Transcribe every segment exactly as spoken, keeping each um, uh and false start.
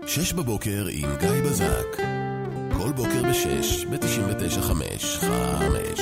שש בבוקר עם גיא בזק. כל בוקר בשש, ב-תשעים ותשע חמש חמש.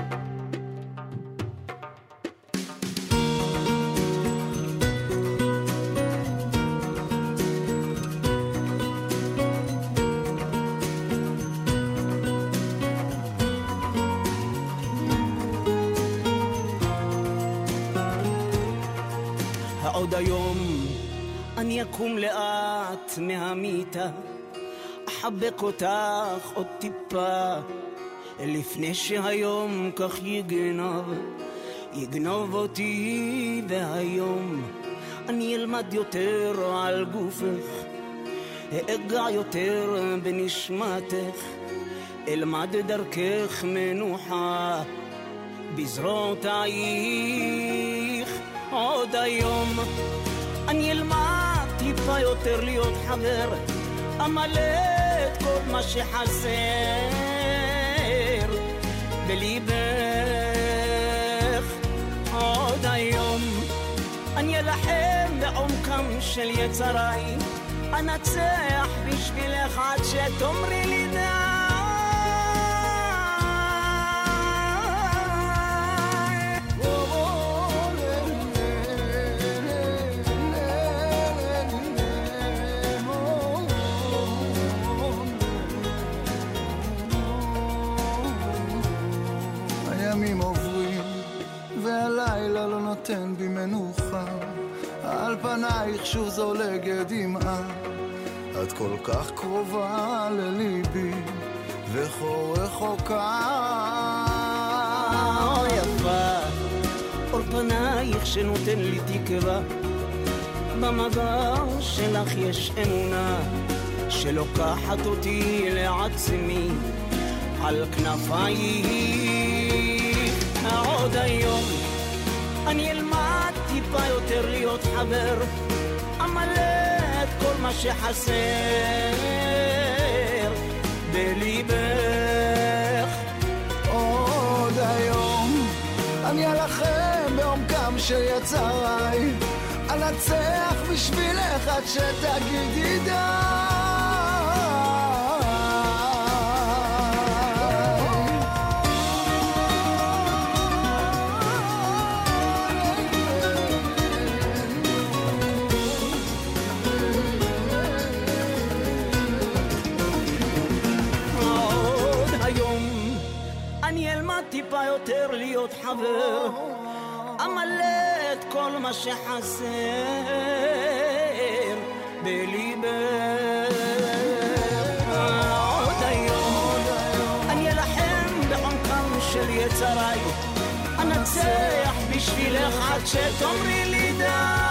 העוד היום אני אקום לאט מהמיטה, אחבק אותך עוד טיפה, לפני שהיום כך יגנוב, יגנוב אותי. והיום אני אלמד יותר על גופך, אגע יותר בנשמתך, אלמד דרכך מנוחה בזרועותייך. עוד היום אני אלמד טיפה יותר להיות חבר, אמלא את כל מה שחסר בליבך. עוד היום אני אלחם בעומקם של יצריי, אנצח בשבילך עד שתאמרי לי די. הימים עוברים והלילה לא נותן בי מנוחה, על פנייך שוב זולגת דמעה, את כל כך קרובה לליבי וכה רחוקה. אוי יפה, אור פנייך שנותן לי תקווה, במגע שלך יש אמונה שלוקחת אותי לעצמי על כנפייך. עוד היום אני אלמד טיפה יותר להיות חבר, אמלא את כל מה שחסר בליבך. עוד היום אני אלחם בעומקם של יצריי, אנצח בשבילך עד שתגידי די. טיפה יותר להיות חבר, אמלא את כל מה שחסר בליבך. עוד היום אני אלחם בעומקם של יצריי, אנצח בשבילך עד שתאמרי לי די.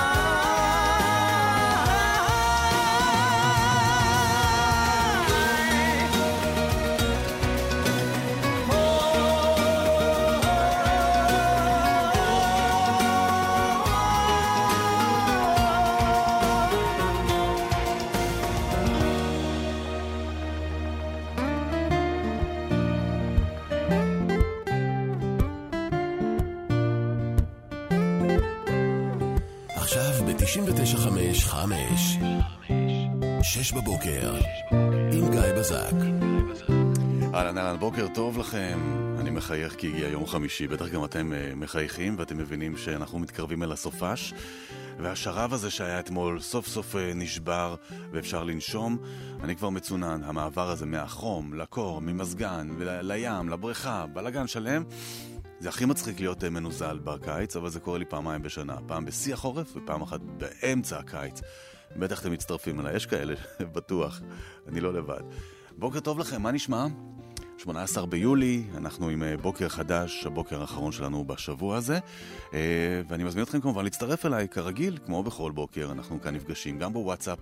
תשעים ותשע חמש חמש שש בבוקר עם גיא בזק. אהלן אהלן, בוקר טוב לכם. אני מחייך כי הגיע יום חמישי, בטח גם אתם מחייכים ואתם מבינים שאנחנו מתקרבים אל הסופש, והשרב הזה שהיה אתמול סוף סוף נשבר ואפשר לנשום. אני כבר מצונן, המעבר הזה מהחום לקור, ממזגן לים, לבריכה, בלגן שלם. זה הכי מצחיק להיות מנוזל בקיץ, אבל זה קורה לי פעמיים בשנה, פעם בשיא החורף ופעם אחת באמצע הקיץ. בטח אתם מצטרפים אליי, יש כאלה, בטוח, אני לא לבד. בוקר טוב לכם, מה נשמע? שמונה עשר ביולי, אנחנו עם בוקר חדש, הבוקר האחרון שלנו בשבוע הזה, ואני מזמין אתכם כמובן להצטרף אליי, כרגיל, כמו בכל בוקר, אנחנו כאן נפגשים גם בוואטסאפ,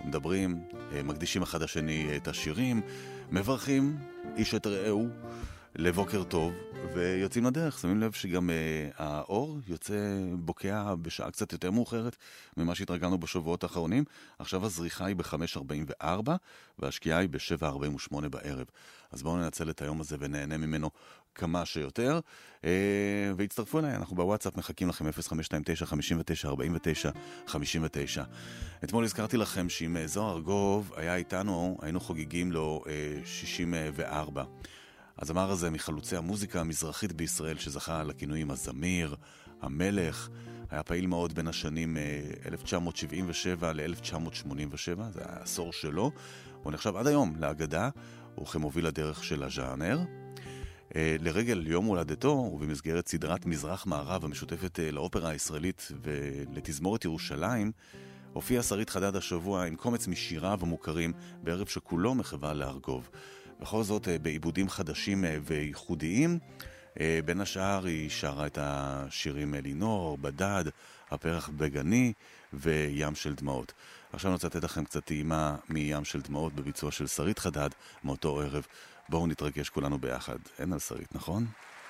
מדברים, מקדישים אחד השני את השירים, מברכים איש את רעהו, לבוקר טוב, ויוצאים לדרך. שמים לב שגם uh, האור יוצא בוקע בשעה קצת יותר מאוחרת ממה שהתרגלנו בשבועות האחרונים. עכשיו הזריחה היא ב-חמש ארבעים וארבע, והשקיעה היא ב-שבע ארבעים ושמונה בערב. אז בואו ננצל את היום הזה ונהנה ממנו כמה שיותר. Uh, והצטרפו אליי, אנחנו בוואטסאפ מחכים לכם אפס חמש שתיים תשע חמש תשע ארבעים ותשע חמישים ותשע. אתמול הזכרתי לכם שאם זוהר ארגוב היה איתנו, היינו חוגגים לו uh, שישים וארבע. הזמר הזה מחלוצי המוזיקה המזרחית בישראל שזכה לכינויים הזמיר, המלך, היה פעיל מאוד בין השנים אלף תשע מאות שבעים ושבע ל-אלף תשע מאות שמונים ושבע, זה העשור שלו. הוא נחשב עד היום לאגדה, הוא כמוביל הדרך של הז'אנר. לרגל יום הולדתו ובמסגרת סדרת מזרח מערב המשותפת לאופרה הישראלית ולתזמורת ירושלים, הופיע שרית חדד השבוע עם קומץ משיריו המוכרים בערב שכולו מחווה לארגוב. בכל זאת, בעיבודים חדשים וייחודיים, בין השאר היא שרה את השירים אלינור, בדד, הפרח בגני וים של דמעות. עכשיו אני רוצה לתת לכם קצת טעימה מים של דמעות בביצוע של שרית חדד מאותו ערב. בואו נתרגש כולנו ביחד. אין על שרית, נכון?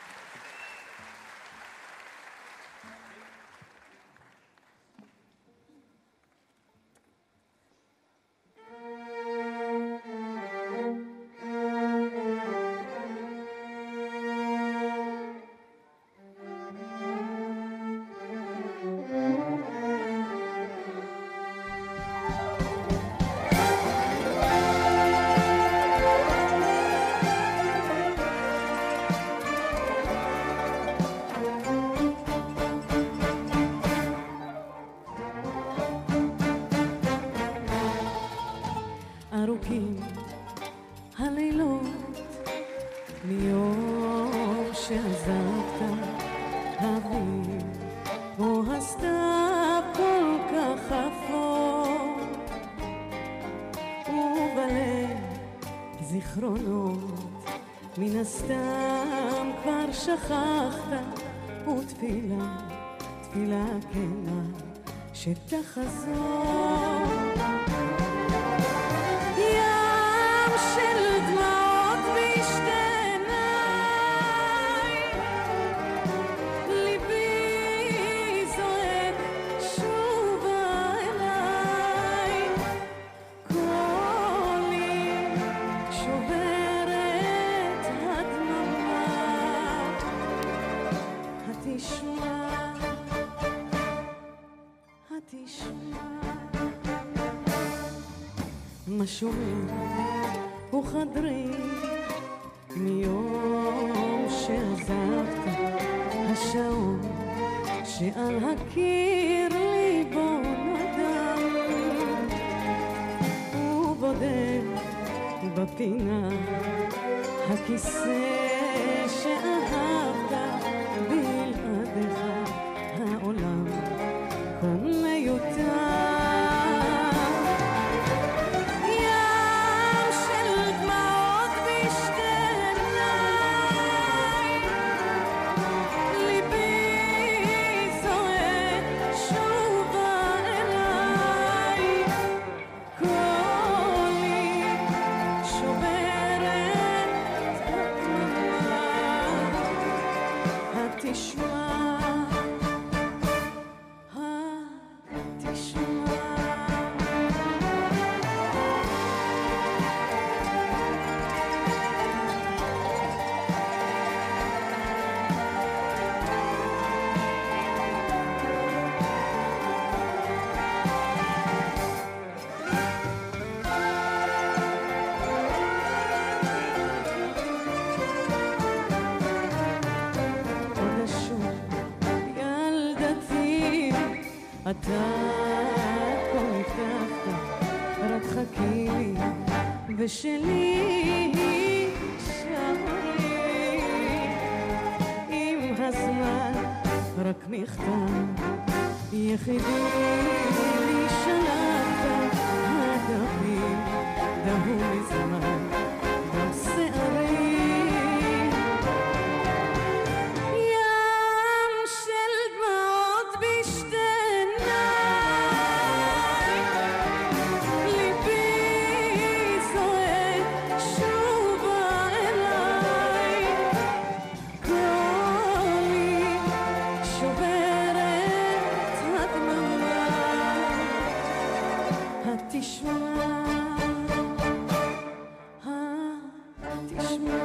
ארוכים הלילות מיום שעזבת אביב כמו הסתיו כל כך אפור ובלב זיכרונות מן הסתם כבר שכחת ותפילה תפילה כנה שתחזור מה שומע הוא חדרי מיום שעזבת השעון שעל הקיר ליבו נדם הוא בודד בפינה הכיסא שאהבת בלעדיך העולם כה מיותר אתה כה הבטחת, רק חכי לי, ושלי שערי. עם הזמן רק מכתב יחידי לי שלחת, הדפים דהו מזמן, דם שערי. תשמע, תשמע.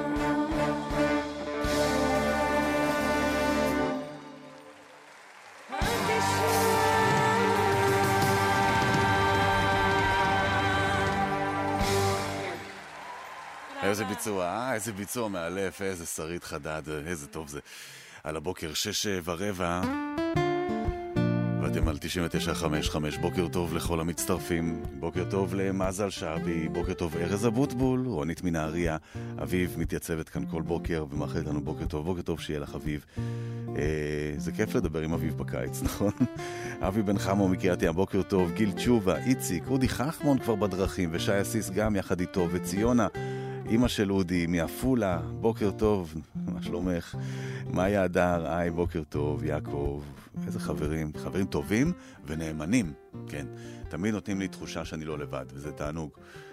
איזה ביצוע, איזה ביצוע מאלף, איזה שרית חדד, איזה טוב זה. על הבוקר שש ורבע, ואתם על תשעים ותשע חמש חמש. בוקר טוב לכל המצטרפים, בוקר טוב למזל שבי, בוקר טוב ארז אבוטבול, רונית מנהריה, אביב מתייצבת כאן כל בוקר ומאחלת לנו בוקר טוב, בוקר טוב שיהיה לך אביב. אה, זה כיף לדבר עם אביב בקיץ, נכון? אבי בן חמו מקריית ים, בוקר טוב, גיל תשובה, איציק, אודי חכמון כבר בדרכים, ושי אסיס גם יחד איתו, וציונה, אמא של אודי, מעפולה, בוקר טוב, מה שלומך? מאיה הדר, היי, בוקר טוב, יעקב, איזה חברים, חברים טובים ונאמנים, כן, תמיד נותנים לי תחושה שאני לא לבד, וזה תענוג.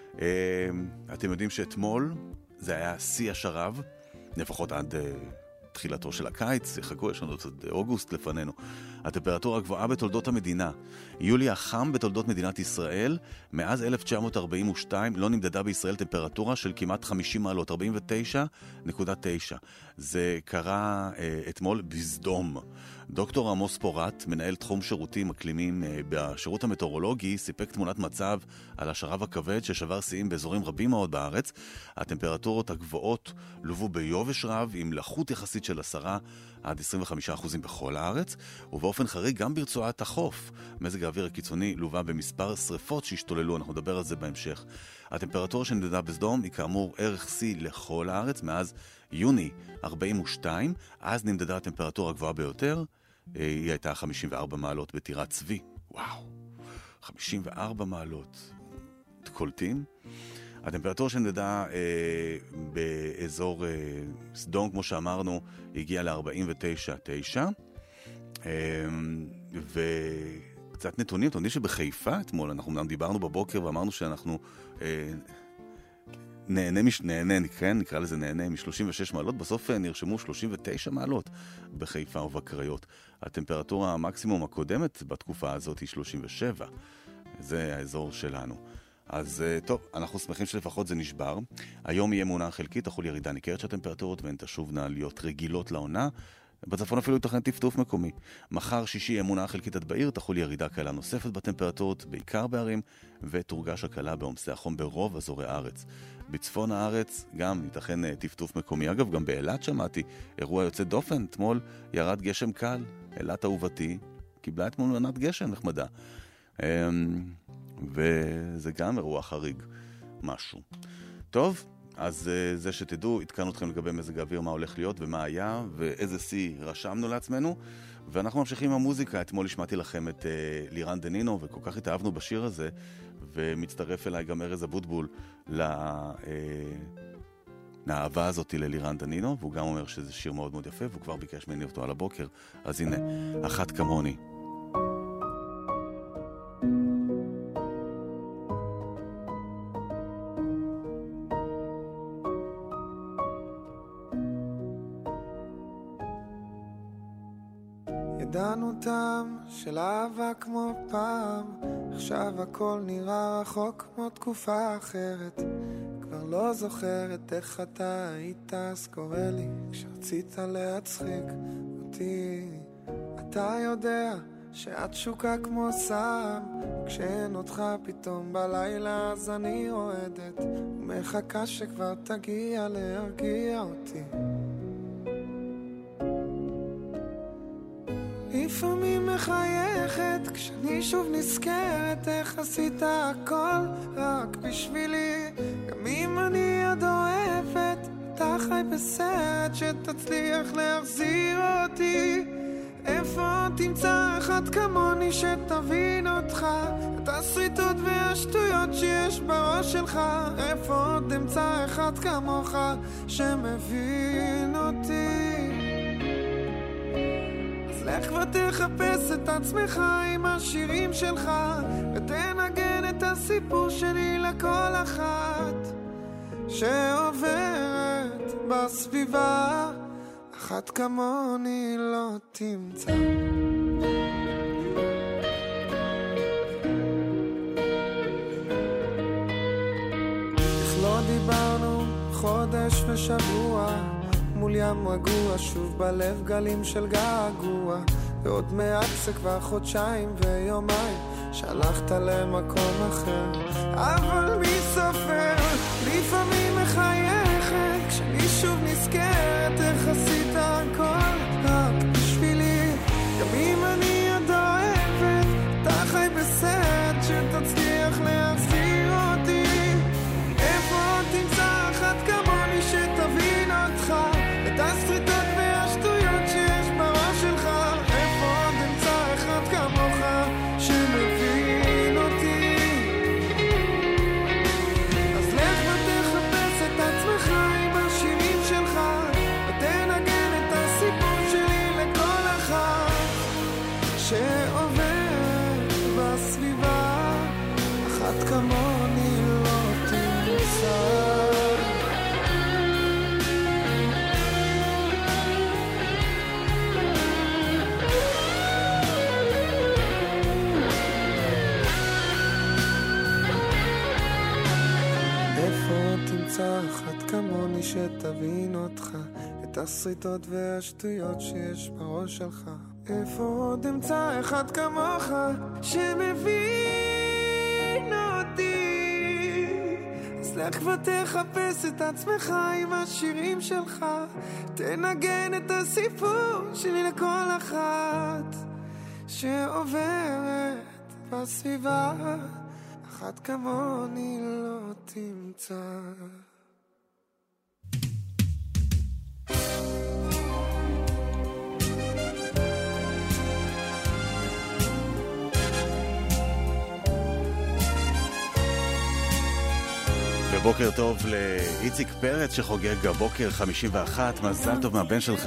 אתם יודעים שאתמול זה היה שיא השרב, לפחות עד תחילתו של הקיץ, חכו, יש לנו עד אוגוסט לפנינו. הטמפרטורה הגבוהה בתולדות המדינה. יולי החם בתולדות מדינת ישראל, מאז אלף תשע מאות ארבעים ושתיים לא נמדדה בישראל טמפרטורה של כמעט חמישים מעלות, ארבעים ותשע נקודה תשע. זה קרה אה, אתמול בסדום. דוקטור עמוס פורט, מנהל תחום שירותים אקלימיים אה, בשירות המטאורולוגי, סיפק תמונת מצב על השרב הכבד ששבר שיאים באזורים רבים מאוד בארץ. הטמפרטורות הגבוהות לובו ביובש רב עם לחות יחסית של עשרה עד עשרים וחמישה אחוזים בכל הארץ, ובאופן חריג גם ברצועת החוף. מזג האוויר הקיצוני לובה במספר שריפות שהשתוללו, אנחנו נדבר על זה בהמשך. הטמפרטורה שנמדדה בסדום היא כאמור ערך שיא לכל הארץ, מאז יוני ארבעים ושתיים, אז נמדדה הטמפרטורה הגבוהה ביותר, היא הייתה חמישים וארבע מעלות בטירת צבי. וואו, חמישים וארבע מעלות. קולטים? הטמפרטורה שנמדדה אה, באזור אה, סדום, כמו שאמרנו, הגיעה ל-ארבעים ותשע נקודה תשע. אה, וקצת נתונים, אתם יודעים שבחיפה אתמול, אנחנו גם דיברנו בבוקר ואמרנו שאנחנו אה, נהנה, מש, נהנה כן, נקרא לזה נהנה, מ-שלושים ושש מעלות, בסוף נרשמו שלושים ותשע מעלות בחיפה ובקריות. הטמפרטורה המקסימום הקודמת בתקופה הזאת היא שלושים ושבע. זה האזור שלנו. אז טוב, אנחנו שמחים שלפחות זה נשבר. היום יהיה מעונה חלקית, תחול ירידה ניכרת של הטמפרטורות, והן תשובנה להיות רגילות לעונה. בצפון אפילו יתכן טפטוף מקומי. מחר שישי יהיה מעונה חלקית עד בעיר, תחול ירידה קלה נוספת בטמפרטורות, בעיקר בערים, ותורגש הקלה בעומסי החום ברוב אזורי הארץ. בצפון הארץ גם יתכן טפטוף מקומי. אגב, גם באילת שמעתי אירוע יוצא דופן, אתמול ירד גשם קל. אילת אהובתי קיבלה אתמול מעונת גשם נחמדה. וזה גם אירוע חריג משהו. טוב, אז זה שתדעו, התקנו אתכם לגבי מזג האוויר, מה הולך להיות ומה היה ואיזה סי רשמנו לעצמנו, ואנחנו ממשיכים עם המוזיקה. אתמול השמעתי לכם את uh, לירן דנינו, וכל כך התאהבנו בשיר הזה, ומצטרף אליי גם ארז אבוטבול לאהבה הזאת ללירן דנינו, והוא גם אומר שזה שיר מאוד מאוד יפה, והוא כבר ביקש ממני אותו על הבוקר. אז הנה, אחת כמוני. ידענו טעם של אהבה כמו פעם, עכשיו הכל נראה רחוק כמו תקופה אחרת. כבר לא זוכרת איך אתה היית, אז קורא לי כשרצית להצחיק אותי. אתה יודע שאת שוקה כמו סם, כשאין אותך פתאום בלילה אז אני רועדת ומחכה שכבר תגיע להרגיע אותי. לפעמים מחייכת כשאני שוב נזכרת איך עשית הכל רק בשבילי. גם אם אני עוד אוהבת, אתה חי בסרט שתצליח להחזיר אותי. איפה תמצא אחד כמוני שתבין אותך, את הסריטות והשטויות שיש בראש שלך. איפה עוד אמצא אחד כמוך שמבין אותי. לך כבר תחפש את עצמך עם השירים שלך, ותנגן את הסיפור שלי לכל אחת שעוברת בסביבה. אחת כמוני לא תמצא. לא דיברנו חודש ושבוע, מול ים רגוע, שוב בלב גלים של געגוע, ועוד מעט זה כבר חודשיים ויומיים שהלכת למקום אחר. אבל מי סופר? לפעמים מחייכת כשאני שוב נזכרת איך עשית הכל רק בשבילי. גם אם אני עוד אוהבת, אתה חי בסרט שתצליח להחזיר אותי. איפה תמצא אחת כמוני שתבין אותך, את הסריטות והשטויות שיש בראש שלך? איפה תמצא אחד כמוך שמבין אותי? אז לך ותחפש את עצמך עם השירים שלך, ותנגן את הסיפור שלי לכל אחד שעובר בסביבה. אחת כמוני לא תמצא. אחת כמוני שתבין אותך, את הסריטות והשטויות שיש בראש שלך. איפה עוד אמצא אחד כמוך שמבין אותי? אז לך ותחפש את עצמך עם השירים שלך, תנגן את הסיפור שלי לכל אחת שעוברת בסביבה. אחת כמוני לא תמצא. ובוקר טוב לאיציק פרץ שחוגג הבוקר חמישים ואחת. מזל טוב מהבן שלך.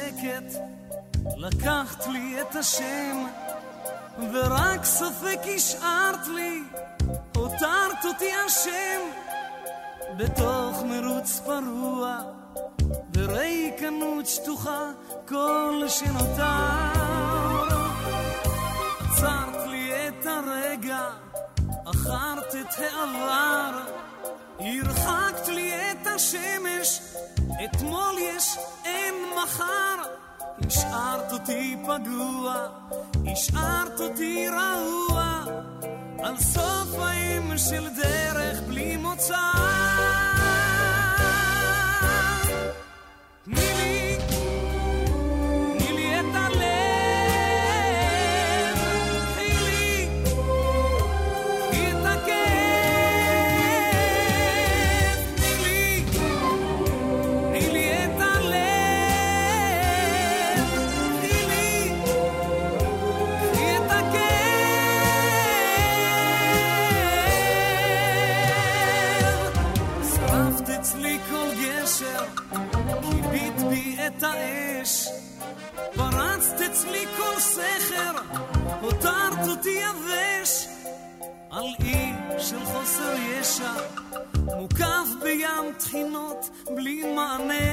לקחת לי את השם ורק ספק השארת לי, הותרת אותי השם בתוך מרוץ פרוע וריקנות שטוחה כל שנותר. עצרת לי את הרגע, אחרת את העבר, הרחקת לי את השמש, אתמול יש אין מחר. השארת אותי פגוע, השארת אותי רעוע, על סוף הים של דרך בלי מוצא. תני לי, תני לי את הלב, תני לי, תני את הכיף, תני לי, תני לי את הלב, תני לי, תני את הכיף. שרפת אצלי כל גשר, קיבית בי את האש, פרצת אצלי כל סכר, הותרת אותי יבש. על אי של חוסר ישע, מוקף בים תחינות בלי מענה.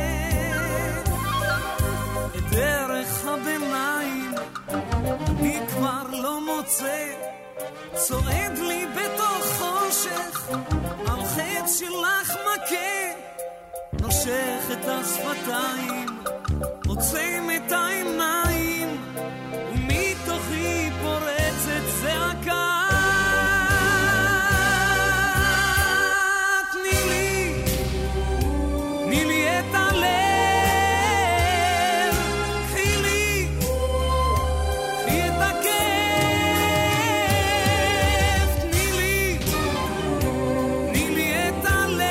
את דרך הביניים אני כבר לא מוצא, צועד לי בתוך חושך, על חץ שלך מכה. נושך את השפתיים, עוצם את העיניים, ומתוכי פורצת זעקה. תני לי, תני לי את הלב, קחי לי, קחי את הכיף. תני לי, תני לי את הלב,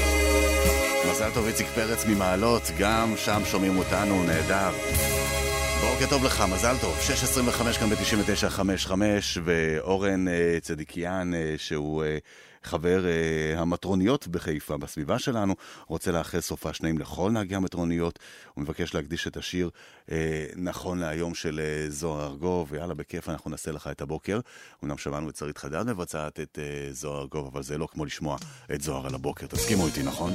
טוב, איציק פרץ ממעלות, גם שם שומעים אותנו, נהדר. בוקר טוב לך, מזל טוב. שש עשרים וחמש כאן ב-תשעים ותשע חמש חמש, ואורן צדיקיאן, שהוא חבר המטרוניות בחיפה, בסביבה שלנו, רוצה לאחל סופה שניים לכל נהגי המטרוניות. הוא מבקש להקדיש את השיר נכון להיום של זוהר ארגוב, ויאללה, בכיף אנחנו נעשה לך את הבוקר. אמנם שמענו את שרית חדד מבצעת את זוהר ארגוב, אבל זה לא כמו לשמוע את זוהר על הבוקר. תסכימו איתי, נכון?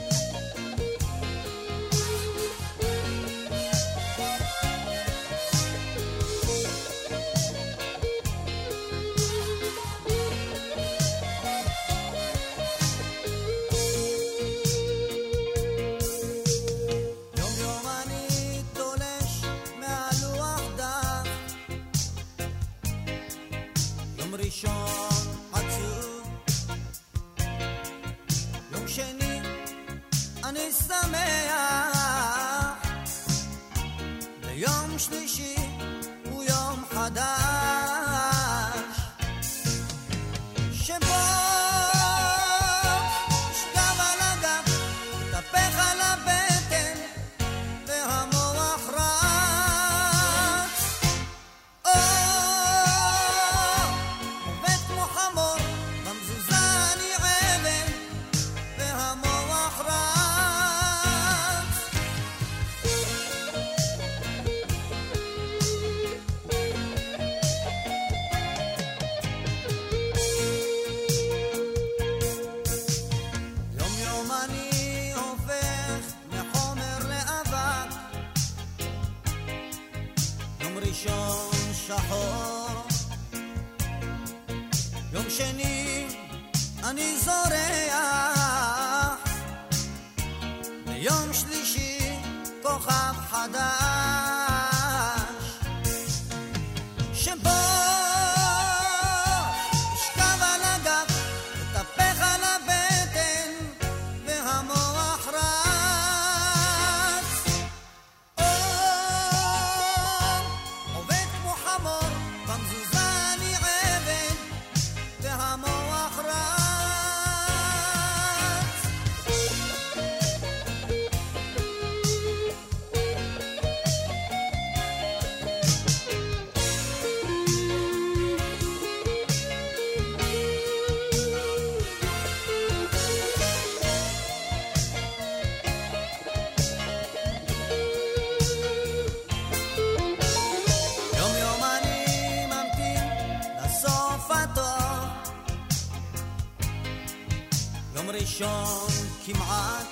ראשון כמעט,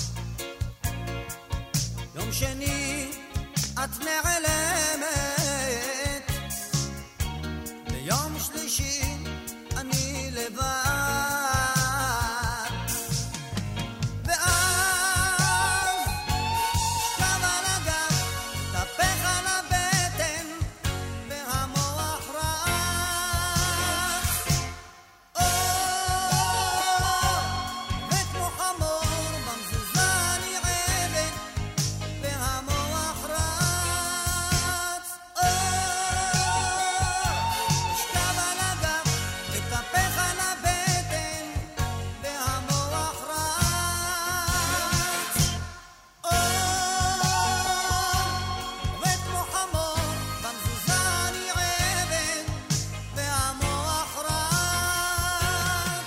יום שני את נעלמת, ביום שלישי אני לבד, ואז שכב על הגב, תפך על הבטן והמוח רץ, או וכמו חמור במזוזה אני עבד והמוח רץ, או שכב על הגב, תפך על הבטן והמוח רץ, או וכמו חמור במזוזה אני עבד והמוח רץ.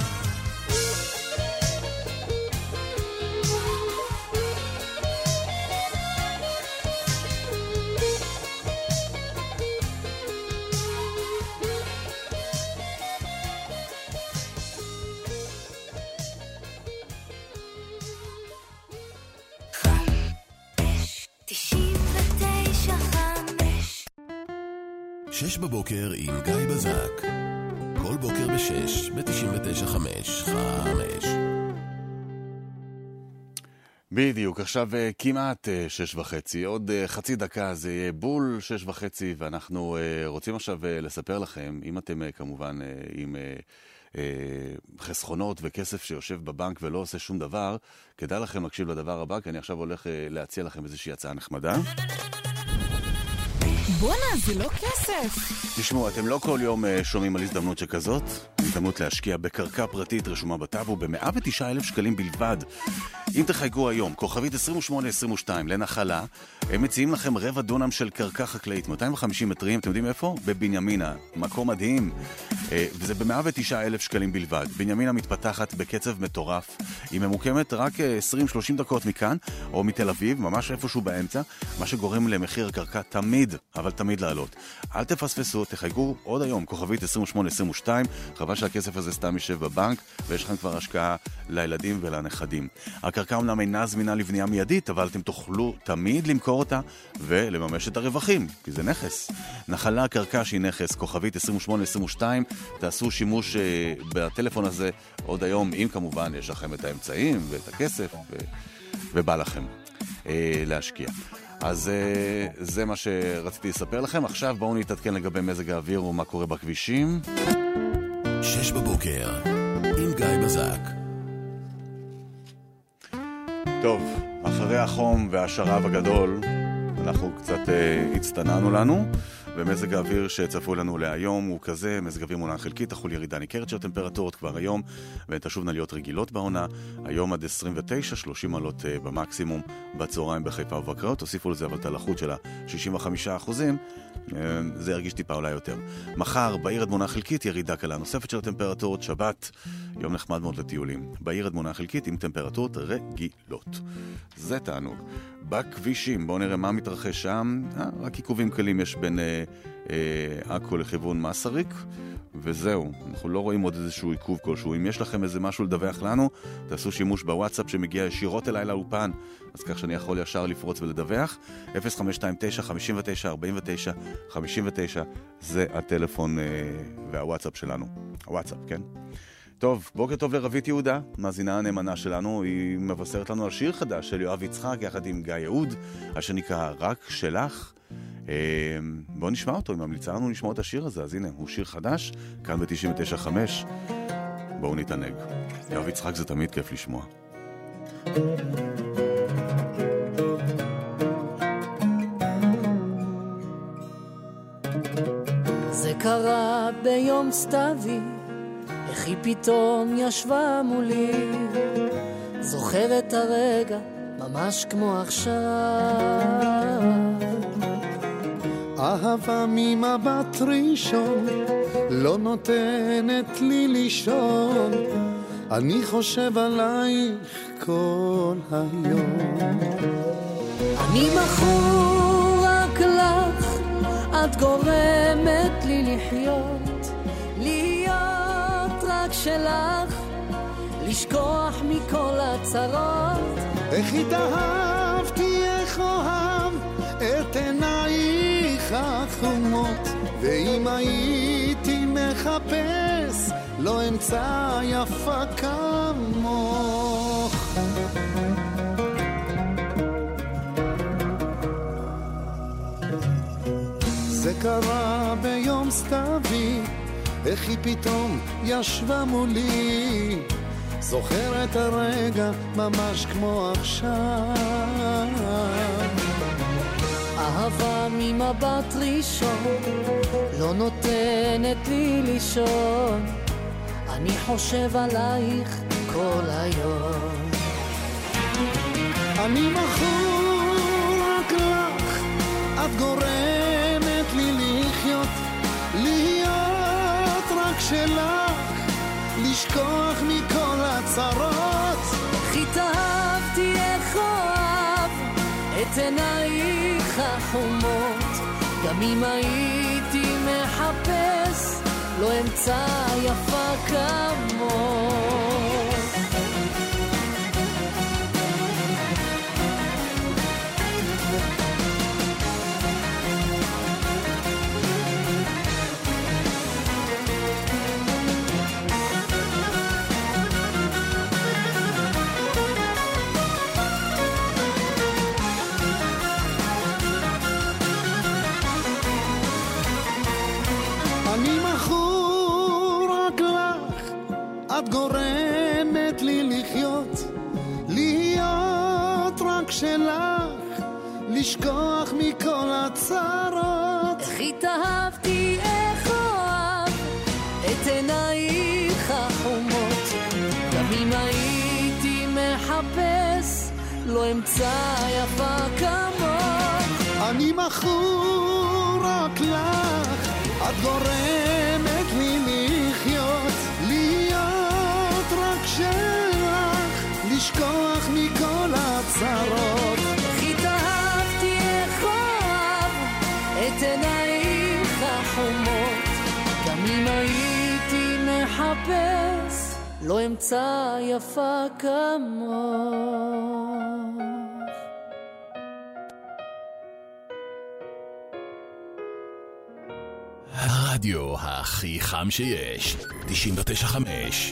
תשעים ותשע חמש. שש בבוקר עם גיא בזק. כל בוקר בשש ב-תשעים ותשע חמש חמש. בדיוק, עכשיו אה, כמעט אה, שש וחצי, עוד אה, חצי דקה זה יהיה בול שש וחצי, ואנחנו אה, רוצים עכשיו אה, לספר לכם, אם אתם אה, כמובן אה, עם אה, אה, חסכונות וכסף שיושב בבנק ולא עושה שום דבר, כדאי לכם להקשיב לדבר הבא, כי אני עכשיו הולך אה, להציע לכם איזושהי הצעה נחמדה. בונה, זה לא כסף. תשמעו, אתם לא כל יום אה, שומעים על הזדמנות שכזאת, הזדמנות להשקיע בקרקע פרטית רשומה בטאבו ב-מאה ותשעה אלף שקלים בלבד. אם תחייגו היום, כוכבית עשרים ושמונה עשרים ושתיים לנחלה, הם מציעים לכם רבע דונם של קרקע חקלאית, מאתיים וחמישים מטרים, אתם יודעים איפה? בבנימינה, מקום מדהים. וזה ב-מאה ותשעה אלף שקלים בלבד. בנימינה מתפתחת בקצב מטורף. היא ממוקמת רק עשרים שלושים דקות מכאן, או מתל אביב, ממש איפשהו באמצע, מה שגורם למחיר הקרקע תמיד, אבל תמיד לעלות. אל תפספסו, תחייגו עוד היום, כוכבית עשרים ושמונה עשרים ושתיים, חבל שהכסף הזה סתם יישב בבנק, ויש לכם כבר השקעה לילדים ולנכדים. הקרקע אומנם אינה זמינה לבנייה מיידית, אבל אתם תוכלו תמיד למכור אותה ולממש את הרווחים, כי זה נכס. נחלה הקרקע שהיא נכס, כוכבית עשרים ושמונה עשרים ושתיים, תעשו שימוש uh, בטלפון הזה עוד היום, אם כמובן יש לכם את האמצעים ואת הכסף ו... ובא לכם uh, להשקיע. אז uh, זה מה שרציתי לספר לכם. עכשיו בואו נתעדכן לגבי מזג האוויר ומה קורה בכבישים. שש בבוקר עם גיא בזק. טוב, אחרי החום והשרב הגדול אנחנו קצת uh, הצטננו לנו, ומזג האוויר שצפו לנו להיום הוא כזה, מזג אוויר מונח חלקית, תחול ירידה ניכרת של הטמפרטורות כבר היום, והן תשובנה להיות רגילות בעונה, היום עד עשרים ותשע שלושים מעלות uh, במקסימום, בצהריים בחיפה ובקריות, תוסיפו לזה אבל את הלחות של ה-שישים וחמישה אחוזים, uh, זה ירגיש טיפה אולי יותר. מחר בעיר עד מונח חלקית, ירידה קלה נוספת של הטמפרטורות, שבת, יום נחמד מאוד לטיולים. בעיר עד מונח חלקית עם טמפרטורות רגילות. זה תענוג. בכבישים, בואו נראה מה מתרחש שם. אה, רק עיכובים קלים יש בין אה, אה, אקו לכיוון מסריק, וזהו. אנחנו לא רואים עוד איזשהו עיכוב כלשהו. אם יש לכם איזה משהו לדווח לנו, תעשו שימוש בוואטסאפ שמגיע ישירות אליי לאופן, אז כך שאני יכול ישר לפרוץ ולדווח. אפס חמש שתיים תשע חמש תשע ארבע תשע חמש תשע זה הטלפון אה, והוואטסאפ שלנו. הוואטסאפ, כן? טוב, בוקר טוב לרבית יהודה, מאזינה הנאמנה שלנו, היא מבשרת לנו על שיר חדש של יואב יצחק יחד עם גיא יהוד, אשר נקרא רק שלך. בואו נשמע אותו, היא ממליצה לנו לשמוע את השיר הזה, אז הנה, הוא שיר חדש, כאן ב-תשעים ותשע חמש, בואו נתענג. יואב יצחק זה תמיד כיף לשמוע. זה קרה ביום סתיוי, איך היא פתאום ישבה מולי, זוכר את הרגע ממש כמו עכשיו. אהבה ממבט ראשון לא נותנת לי לישון, אני חושב עלייך כל היום. אני מכור רק לך, את גורמת לי לחיות, להיות רק שלך, לשכוח מכל הצרות. איך התאהבתי, איך אוהב את עינייך החומות, ואם הייתי מחפש לא אמצא יפה כמוך. זה קרה ביום סתיוי, איך היא פתאום ישבה מולי, זוכר את הרגע ממש כמו עכשיו. אהבה ממבט ראשון לא נותנת לי לישון, אני חושב עלייך כל היום. אני מכור רק לך, את גורמת לי לחיות, להיות רק שלך, לשכוח מכל הצרות. איך התאהבתי, איך אוהב את עינייך החומות, גם אם הייתי מחפש לא אמצא יפה כמוך. את גורמת לי לחיות, להיות רק שלך, לשכוח מכל הצרות. איך התאהבתי, איך אוהב את עינייך החומות, גם אם הייתי מחפש לא אמצא יפה כמוך. אני מכור רק לך, את גורמת לי לחיות, להיות רק שלך, לשכוח מכל הצרות. איך התאהבתי, איך אוהב את עינייך החומות, גם אם הייתי מחפש לא אמצא יפה כמוך. הרדיו הכי חם שיש, תשעים ותשע חמש.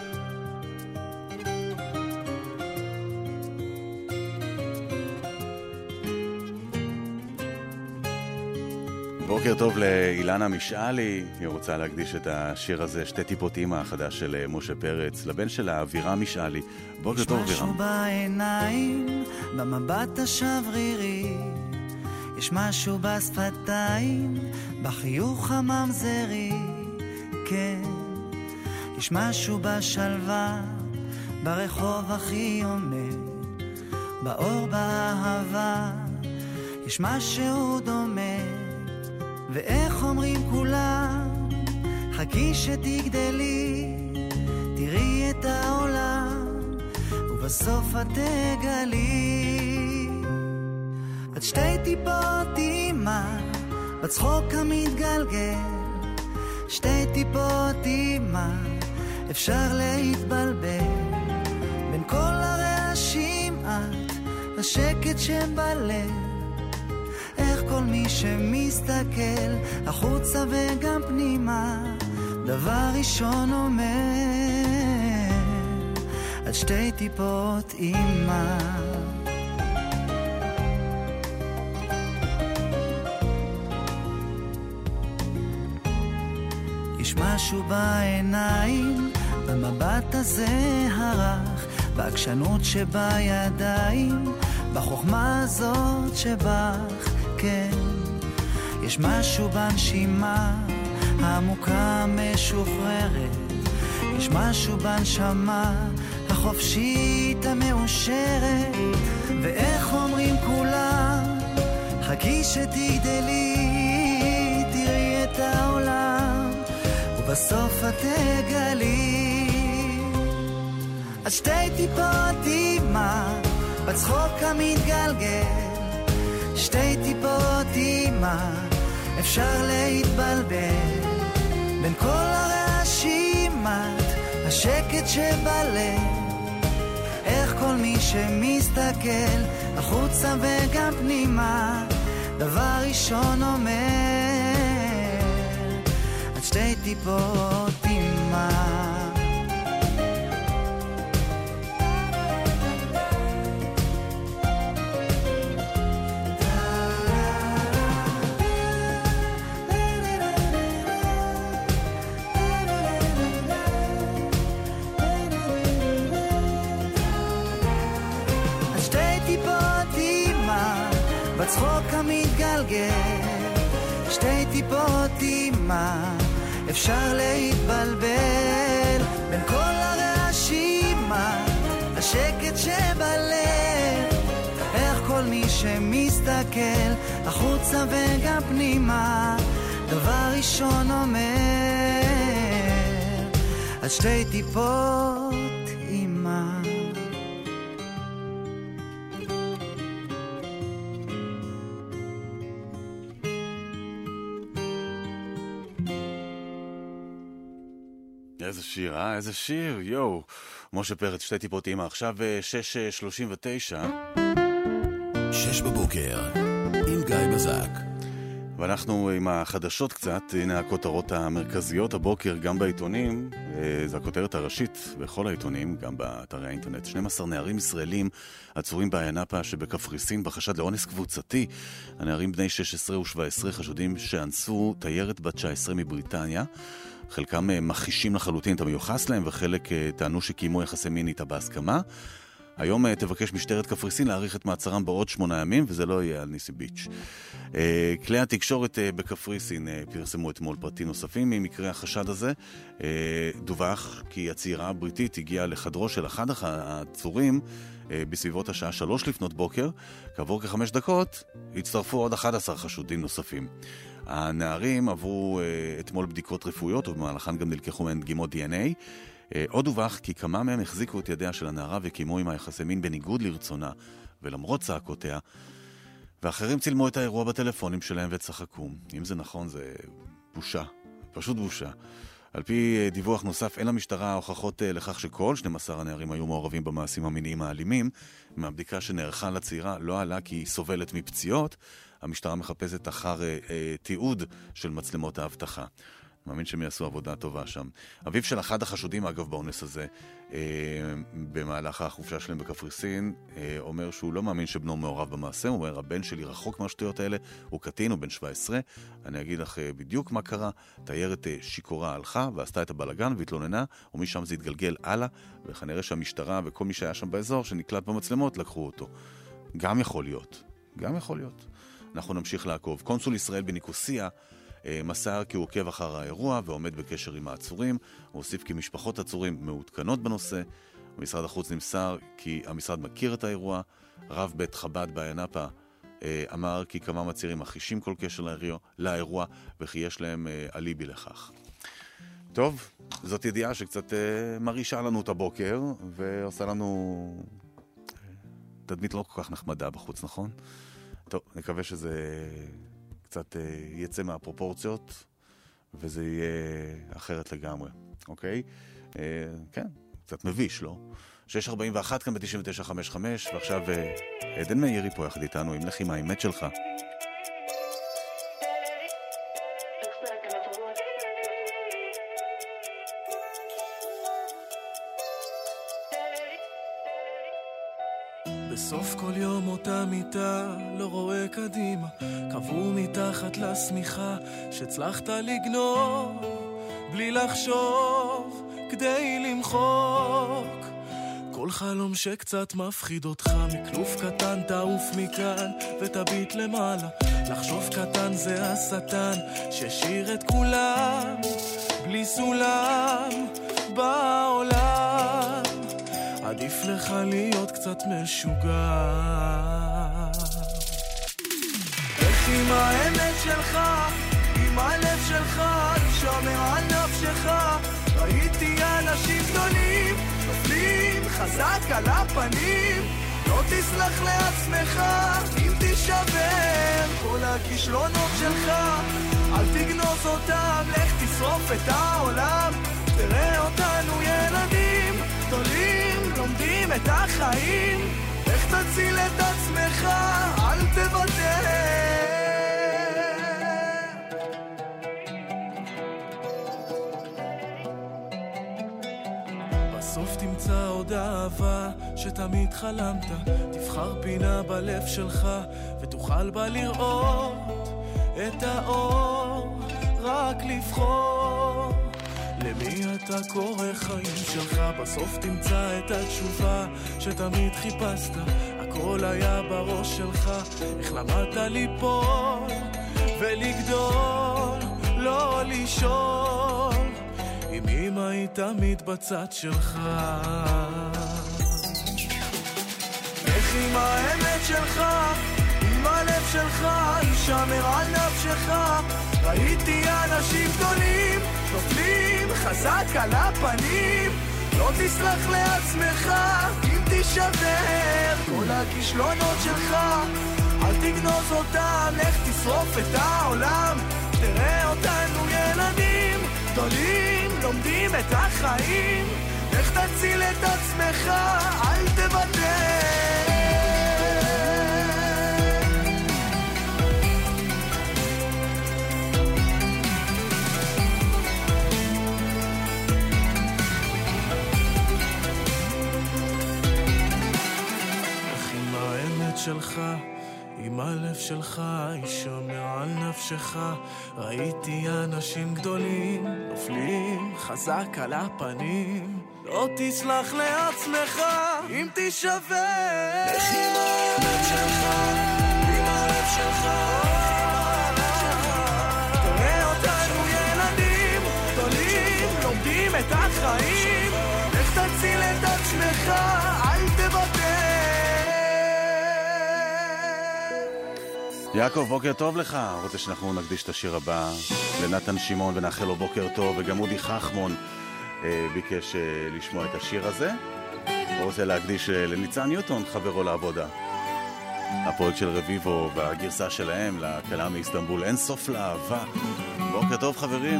בוקר טוב לאילנה משאלי, היא רוצה להקדיש את השיר הזה, שתי טיפות אמא החדש של משה פרץ, לבן שלה אבירם משאלי. בוקר טוב אבירם. יש משהו בעיניים, במבט השברירי, יש משהו בשפתיים, בחיוך הממזרי, כן. יש משהו בשלווה, ברחוב הכי עומד, באור באהבה, יש משהו דומה. ואיך אומרים כולם, חכי שתגדלי, תראי את העולם, ובסוף את תגלי. את שתי טיפות אמא, בצחוק המתגלגל, שתי טיפות אמא, אפשר להתבלבל, בין כל הרעשים את, השקט שבלב, איך כל מי שמסתכל החוצה וגם פנימה, דבר ראשון אומר, את שתי טיפות אמא. יש משהו בעיניים, במבט הזה הרך, בעקשנות שבידיים, בחוכמה הזאת שבך, כן. יש משהו בנשימה העמוקה משוחררת, יש משהו בנשמה החופשית המאושרת. ואיך אומרים כולם, חכי שתגדלי, תראי את העולם, ובסוף את תגלי. אז שתי טיפות אמא, בצחוק המתגלגל, שתי טיפות אמא, אפשר להתבלבל, בין כל הרעשים את, השקט שבלב, איך כל מי שמסתכל החוצה וגם פנימה, דבר ראשון אומר, את שתי טיפות אמא. בצחוק המתגלגל, שתי טיפות אמא, אפשר להתבלבל, בין כל הרעשים השקט שבלב, איך כל מי שמסתכל החוצה וגם פנימה, דבר ראשון אומר, את שתי טיפות אמא. איזה שיר, אה? איזה שיר, יואו. משה פרץ, שתי טיפות אמא. עכשיו שש שלושים ותשע. שש בבוקר, עם גיא בזק. ואנחנו עם החדשות קצת, הנה הכותרות המרכזיות הבוקר, גם בעיתונים, זו הכותרת הראשית בכל העיתונים, גם באתרי האינטרנט. שנים עשר נערים ישראלים עצורים בעיינפה שבקפריסין בחשד לאונס קבוצתי. הנערים בני שש עשרה ו-שבע עשרה חשודים שאנסו תיירת בת תשע עשרה מבריטניה. חלקם מכחישים לחלוטין את המיוחס להם, וחלק טענו שקיימו יחסי מין איתה בהסכמה. היום תבקש משטרת קפריסין להאריך את מעצרם בעוד שמונה ימים, וזה לא יהיה על ניסי ביץ'. כלי התקשורת בקפריסין פרסמו אתמול פרטים נוספים ממקרה החשד הזה. דווח כי הצעירה הבריטית הגיעה לחדרו של אחד העצורים בסביבות השעה שלוש לפנות בוקר. כעבור כחמש דקות הצטרפו עוד אחד עשר חשודים נוספים. הנערים עברו אתמול בדיקות רפואיות, ובמהלכן גם נלקחו מהן דגימות די אן איי. עוד דווח כי כמה מהם החזיקו את ידיה של הנערה וקיימו עם היחסי מין בניגוד לרצונה ולמרות צעקותיה, ואחרים צילמו את האירוע בטלפונים שלהם וצחקו. אם זה נכון, זה בושה, פשוט בושה. על פי דיווח נוסף, אין למשטרה הוכחות לכך שכל שנים עשר הנערים היו מעורבים במעשים המיניים האלימים. מהבדיקה שנערכה לצעירה לא עלה כי היא סובלת מפציעות. המשטרה מחפשת אחר אה, אה, תיעוד של מצלמות האבטחה. מאמין שהם יעשו עבודה טובה שם. אביו של אחד החשודים, אגב, באונס הזה, אה, במהלך החופשה שלהם בקפריסין, אה, אומר שהוא לא מאמין שבנו מעורב במעשה. הוא אומר, הבן שלי רחוק מהשטויות האלה, הוא קטין, הוא בן שבע עשרה. אני אגיד לך אה, בדיוק מה קרה. תיירת אה, שיקורה הלכה ועשתה את הבלגן והתלוננה, ומשם זה התגלגל הלאה, וכנראה שהמשטרה וכל מי שהיה שם באזור שנקלט במצלמות לקחו אותו. גם יכול להיות. גם יכול להיות. אנחנו נמשיך לעקוב. קונסול ישראל בניקוסיה מסר כי הוא עוקב אחר האירוע ועומד בקשר עם העצורים. הוא הוסיף כי משפחות עצורים מעודכנות בנושא. במשרד החוץ נמסר כי המשרד מכיר את האירוע. רב בית חב"ד באיינפה אמר כי כמה מצעירים מחישים כל קשר לאירוע וכי יש להם אליבי לכך. טוב, זאת ידיעה שקצת מרעישה לנו את הבוקר ועושה לנו תדמית לא כל כך נחמדה בחוץ, נכון? טוב, נקווה שזה קצת יצא מהפרופורציות וזה יהיה אחרת לגמרי, אוקיי? כן, קצת מביש, לא? שש ארבעים ואחת כאן ב-תשעים ותשע חמש חמש, ועכשיו עדן מאירי פה יחד איתנו עם לחימה, האמת שלך. בסוף כל יום אותה מיטה, לא רואה קדימה, קבור מתחת לסמיכה שהצלחת לגנוב בלי לחשוב כדי למחוק כל חלום שקצת מפחיד אותך. מכלוף קטן תעוף מכאן ותביט למעלה, לחשוב קטן זה השטן ששיר את כולם בלי סולם בעולם. עדיף לך להיות קצת משוגע. איך עם האמת שלך, עם הלב שלך, שומר על נפשך. ראיתי אנשים גדולים נופלים חזק על הפנים. לא תסלח לעצמך אם תשבר כל הכישלונות שלך. אל תגנוז אותם, לך תשרוף את העולם. תראה אותנו ילדים גדולים לומדים את החיים. איך תציל את עצמך, אל תוותר. בסוף תמצא עוד אהבה שתמיד חלמת. תבחר פינה בלב שלך ותוכל בה לראות את האור. רק לבחור למי אתה קורא חיים שלך. בסוף תמצא את התשובה שתמיד חיפשת. הכל היה בראש שלך. איך למדת ליפול ולגדול, לא לשאול אם אמא היא תמיד בצד שלך. איך עם האמת שלך, עם הלב שלך, ישמר על נפשך. ראיתי אנשים גדולים נופלים חזק על הפנים. לא תסלח לעצמך אם תשבר כל הכישלונות שלך. אל תגנוז אותם, לך תשרוף את העולם. תראה אותנו ילדים גדולים לומדים את החיים. לך תציל את עצמך, אל תוותר. שלך, עם הלב שלך, ישמר על נפשך. ראיתי אנשים גדולים נופלים חזק על הפנים. לא תסלח לעצמך אם תישבר. לכי עם הלב שלך, עם הלב שלך, תראה אותנו ילדים גדולים, לומדים את החיים, איך תציל את עצמך, אל תוותר. יעקב, בוקר טוב לך. רוצה שאנחנו נקדיש את השיר הבא לנתן שמעון ונאחל לו בוקר טוב, וגם אודי חכמון אה, ביקש אה, לשמוע את השיר הזה. הוא רוצה להקדיש אה, לניצן ניוטון, חברו לעבודה. הפרויקט של רביבו והגרסה שלהם לקלה מאיסטנבול, אין סוף לאהבה. בוקר טוב חברים.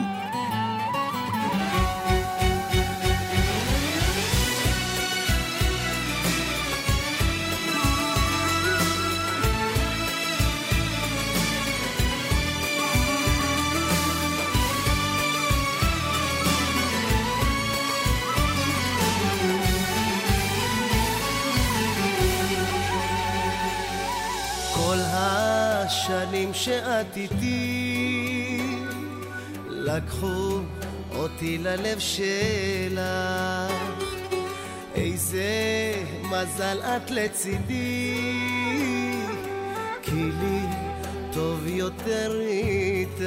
השנים שאת איתי לקחו אותי ללב שלך, איזה מזל את לצידי, כי לי טוב יותר איתך.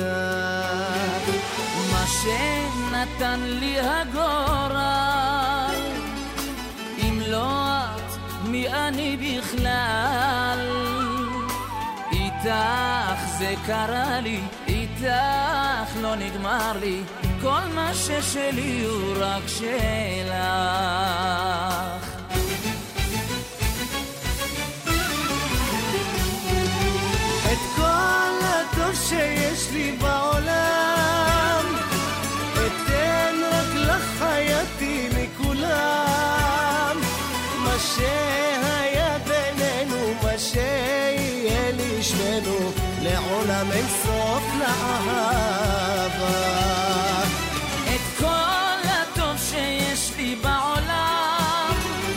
מה שנתן לי הגורל, אם לא את מי אני בכלל, איתך זה קרה לי, איתך לא נגמר לי, כל מה ששלי הוא רק שלך. את כל הטוב שיש לי בעולם אתן רק לך, חייתי מכולם. מה שהיה בינינו, מה שיהיה לי שנינו, לעולם אין סוף לאהבה. את כל הטוב שיש לי בעולם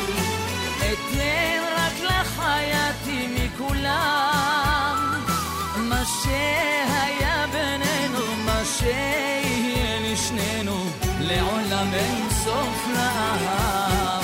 אתן רק לך, חייתי מכולם. מה שהיה בינינו, מה שיהיה לי שנינו, לעולם אין סוף לאהבה.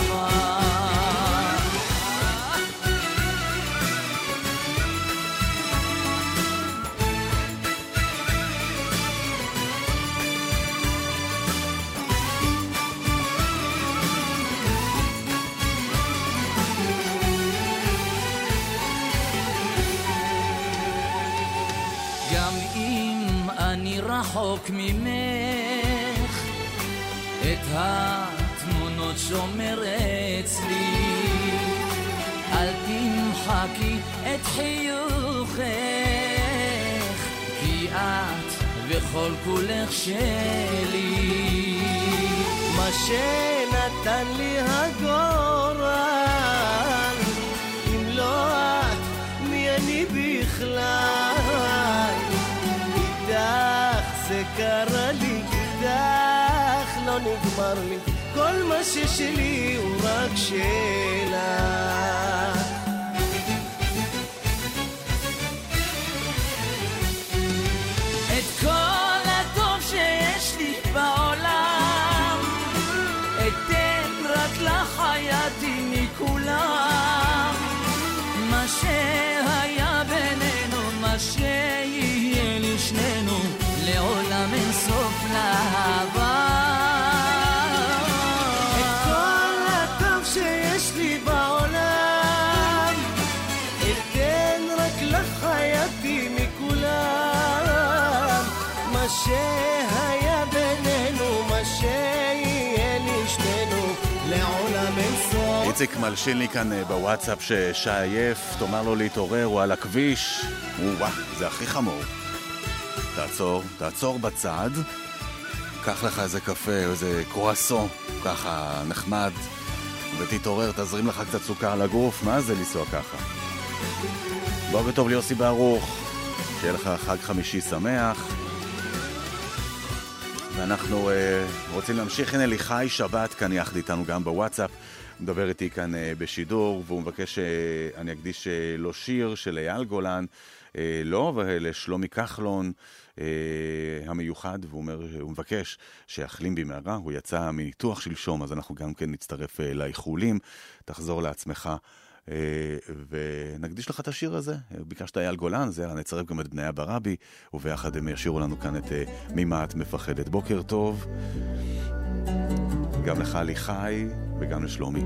רחוק ממך, את התמונות שומר אצלי, אל תמחקי את חיוכך, כי את וכל כולך שלי. מה שנתן לי הגורל, אם לא את מי אני בכלל, איתך זה קרה לי, איתך לא נגמר לי, כל מה ששלי הוא רק שלך. את כל הטוב שיש לי בעולם אתן רק לך, חייתי מכולם. מה שהיה בינינו, מה שיהיה לי שנינו, לעולם אין סוף לאהבה. את כל הטוב שיש לי בעולם אתן רק לך, חייתי מכולם. מה שהיה בינינו, מה שיהיה לי שנינו, לעולם אין סוף. איציק מלשין לי כאן בוואטסאפ ששעייף, תאמר לו להתעורר, הוא על הכביש. וואו, זה הכי חמור. תעצור, תעצור בצד, קח לך איזה קפה, איזה קרואסון, ככה נחמד, ותתעורר, תזרים לך קצת סוכר לגוף. מה זה לנסוע ככה? בוקר טוב ליוסי ברוך, שיהיה לך חג חמישי שמח. ואנחנו uh, רוצים להמשיך. הנה לי חי שבת כאן יחד איתנו גם בוואטסאפ. מדבר איתי כאן בשידור, והוא מבקש שאני אקדיש לו שיר של אייל גולן, לא, ולשלומי כחלון המיוחד, והוא אומר, הוא מבקש שיחלים במהרה, הוא יצא מניתוח שלשום, אז אנחנו גם כן נצטרף לאיחולים, תחזור לעצמך, ונקדיש לך את השיר הזה. ביקשת אייל גולן, זה נצרף גם את בני ברבי, וביחד הם ישירו לנו כאן את ממה את מפחדת. בוקר טוב, גם לך לי חי וגם לשלומי.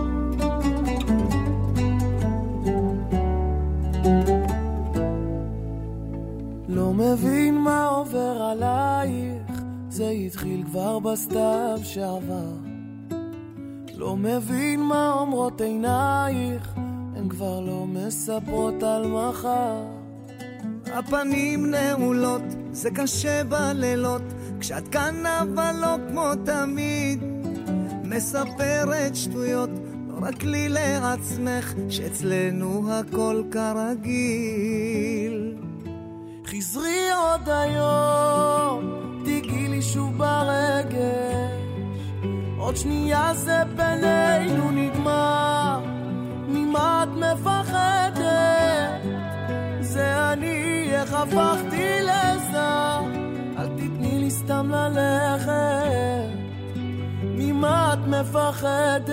לא מבין מה עובר עלייך, זה התחיל כבר בסתיו שעבר. לא מבין מה אומרות עינייך, הן כבר לא מספרות על מחר. הפנים נעולות, זה קשה בלילות, כשאת כאן אבל לא כמו תמיד. מספרת שטויות, לא רק לי לעצמך, שאצלנו הכל כרגיל. חזרי עוד היום, תיגעי לי שוב ברגש, עוד שנייה זה בינינו נגמר. ממה את מפחדת? זה אני, איך הפכתי לזר. אל תתני לי סתם ללכת, ממה את מפחדת?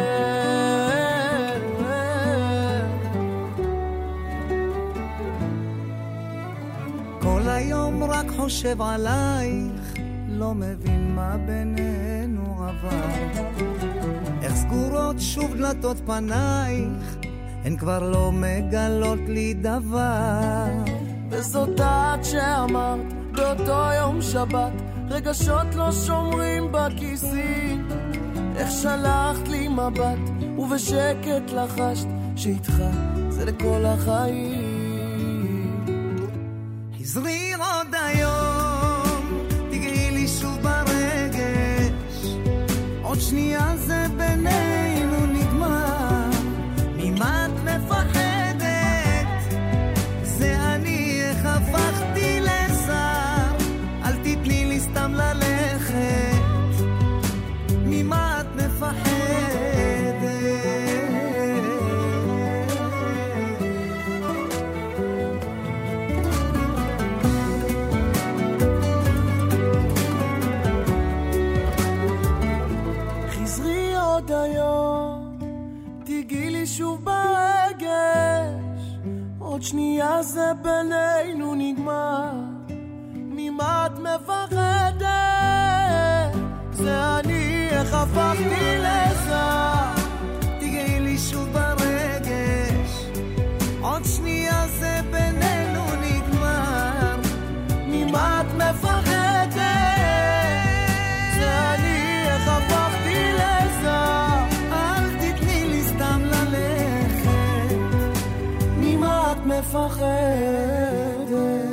כל היום רק חושב עלייך, לא מבין מה בינינו עבר. איך סגורות שוב דלתות פנייך, הן כבר לא מגלות לי דבר. וזאת את שאמרת באותו יום שבת, רגשות לא שומרים בכיסים. איך שלחת לי מבט ובשקט לחשת שאיתך זה לכל החיים. חזרי עוד היום, תגעי לי שוב ברגש, עוד שנייה זה בינינו נגמר. ממה את מפחדת? זה אני, איך הפכתי לזר. אל תתני לי סתם ללכת, ממה את מפחדת? חזרי עוד היום, תיגעי לי שוב ברגש, עוד שנייה זה בינינו נגמר. ממה את מפחדת? זה אני, איך הפכתי לזר. תיגעי לי שוב ברגש, עוד שנייה זה בינינו נגמר. ממה את מפחדת? זה אני, איך הפכתי לזר. אל תתני לי סתם ללכת, ממה את מפחדת?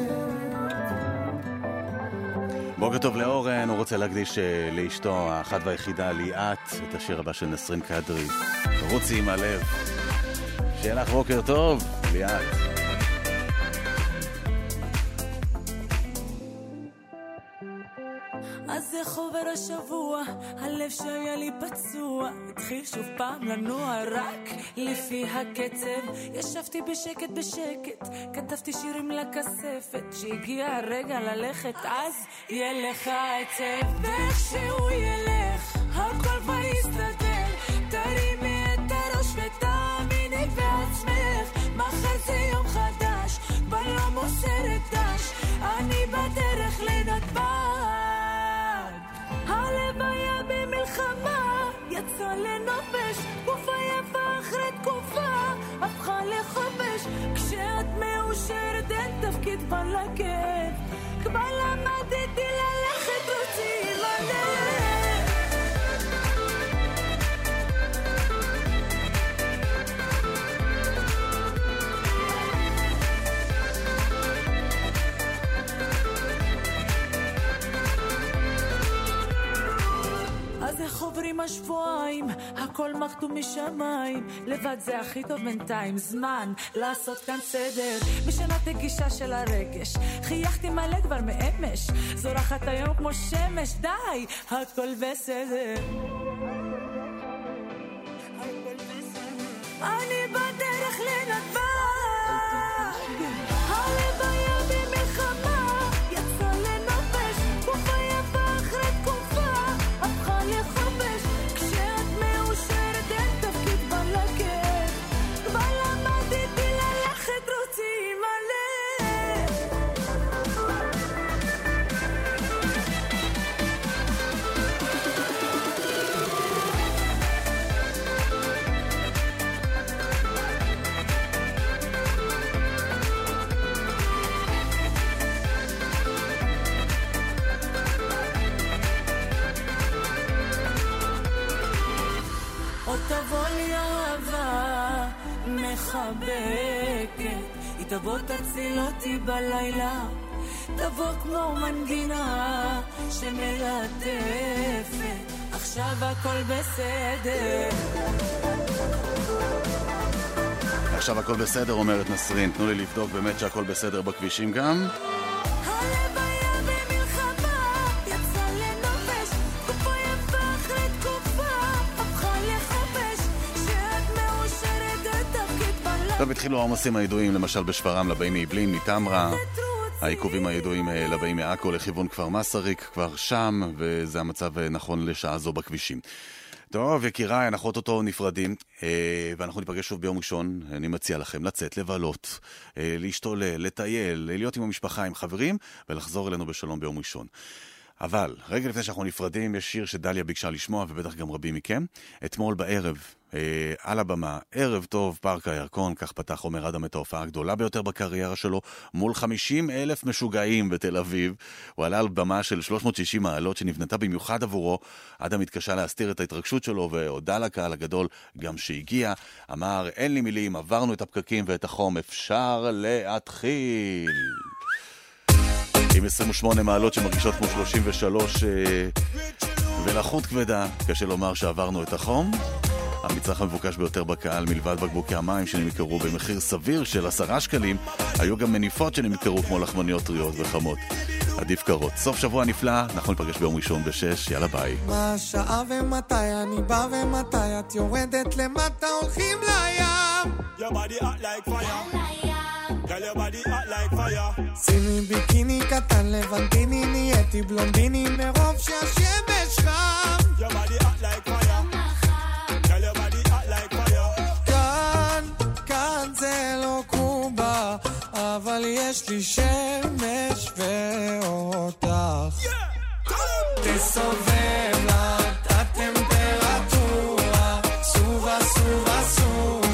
בוקר טוב לאורן, הוא רוצה להקדיש לאשתו האחת והיחידה ליאת את השיר הבא של נסרין קדרי, רוצי עם הלב. שיהיה לך בוקר טוב ליאת. אז איך עובר השבוע, הלב שהיה לי פצוע, התחיל שוב פעם לנוע רק לפי הקצב. ישבתי בשקט בשקט, כתבתי שירים לכספת, שהגיע הרגע ללכת אז יהיה לך עצב. ואיך שהוא ילך הכל כבר יסתדר, תרימי את הראש ותאמיני בעצמך, מחר זה יום חדש, כבר לא מוסרת דש, אני בדרך לנתב"ג. הלב היה במלחמה, יצא לנופש, תקופה יפה אחרי תקופה, הפכה לחופש. כשאת מאושרת אין תפקיד כבר לכיף, כבר למדתי ללכת רוצי עם הלב. אז איך עוברים השבועיים, הכל מחתום משמיים, לבד זה הכי טוב בינתיים, זמן לעשות כאן סדר, משנת הגישה של הרגש, חייכתי מלא כבר מאמש, זורחת היום כמו שמש, די, הכל בסדר. אני בדרך לנתב"ג. הלב היה במלחמה, יצא לנופש, תקופה יפה אחרי תקופה, הפכה לחופש. כשאת מאושרת אין תפקיד בלקט, כבר למדתי ללכת רוצים הלב. עוד תבוא לי אהבה מחבקת, היא תבוא תציל אותי בלילה, תבוא כמו מנגינה שמלטפת, עכשיו הכל בסדר. עכשיו הכל בסדר, אומרת נסרין. תנו לי לבדוק באמת שהכל בסדר בכבישים גם. הלב היה במלחמה, יצא לנופש, תקופה יפה אחרי תקופה, הפכה לחופש. כשאת מאושרת את תפקיד בלב. טוב, התחילו העומסים הידועים, למשל בשפרעם לבאים מאעבלין, מתמרה. העיכובים הידועים לבאים מעכו לכיוון כפר מסריק, כבר שם, וזה המצב נכון לשעה זו בכבישים. טוב, יקיריי, אנחנו אותו נפרדים, ואנחנו ניפגש שוב ביום ראשון. אני מציע לכם לצאת, לבלות, להשתולל, לטייל, להיות עם המשפחה, עם חברים, ולחזור אלינו בשלום ביום ראשון. אבל, רגע לפני שאנחנו נפרדים, יש שיר שדליה ביקשה לשמוע, ובטח גם רבים מכם. אתמול בערב, אה, על הבמה, ערב טוב, פארק הירקון, כך פתח עומר אדם את ההופעה הגדולה ביותר בקריירה שלו, מול חמישים אלף משוגעים בתל אביב. הוא עלה על במה של שלוש מאות ושישים מעלות, שנבנתה במיוחד עבורו. אדם התקשה להסתיר את ההתרגשות שלו, והודע לקהל הגדול גם שהגיע. אמר, אין לי מילים, עברנו את הפקקים ואת החום, אפשר להתחיל. עם עשרים ושמונה מעלות שמרגישות כמו שלושים ושלוש ולחות כבדה, קשה לומר שעברנו את החום. המצרך המבוקש ביותר בקהל, מלבד בקבוקי המים שנמכרו במחיר סביר של עשרה שקלים, היו גם מניפות שנמכרו כמו לחמניות טריות וחמות. עדיף קרות. סוף שבוע נפלא, אנחנו נפגש ביום ראשון בשש, יאללה ביי. מה השעה ומתי אני בא ומתי את יורדת למטה הולכים לים. Your body hot like fire. Girl, your body hot like fire. שימי ביקיני קטן לבנטיני, נהייתי בלונדיני מרוב שהשמש חם. Your body hot like fire. Girl, your body hot like fire. כאן, כאן זה לא קובה, אבל יש לי שמש ואותך. תסובב לה את הטמפרטורה, סובה סובה סובה.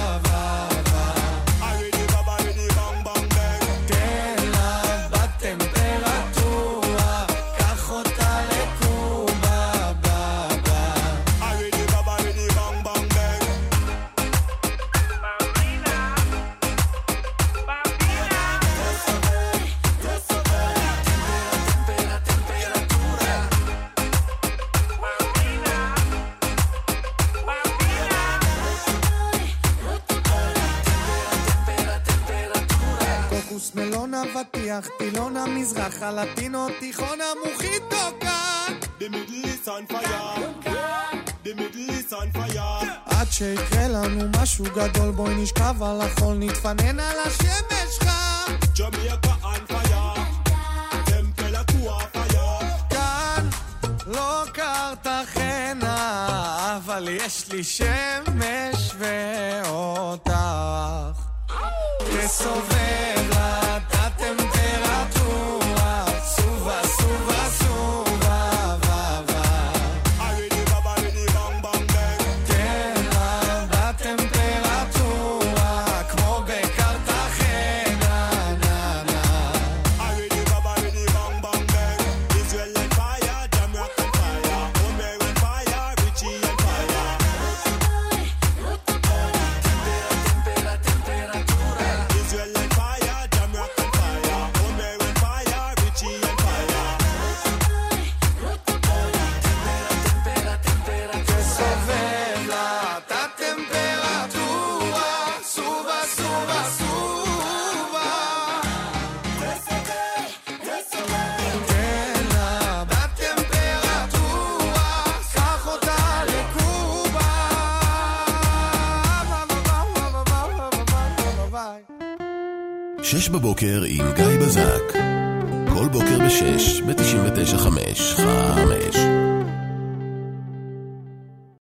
מלונה ותיח, טילונה מזרח, הלטינו תיכון המוחיטו כאן. The Middle East on fire. The Middle East on fire. עד שיקרה לנו משהו גדול, בואי נשכב על החול, נתפנן על השמש חם. Jamaica on fire. Temperature fire. כאן לא קרתחנה, אבל יש לי שמש ואותך. תסובב לה את הטמפרטורה, סובה סובה סובה ובה. Already baba ready bang bang bang. תן לה בטמפרטורה, כמו בקרתחנה נה נה. Already baba ready bang bang bang. Israel on fire, Jamaica on fire. Omer on fire, Richie on fire. Israel on שש בבוקר עם גיא בזק. כל בוקר בשש, ב-תשעים ותשע חמש, חמש.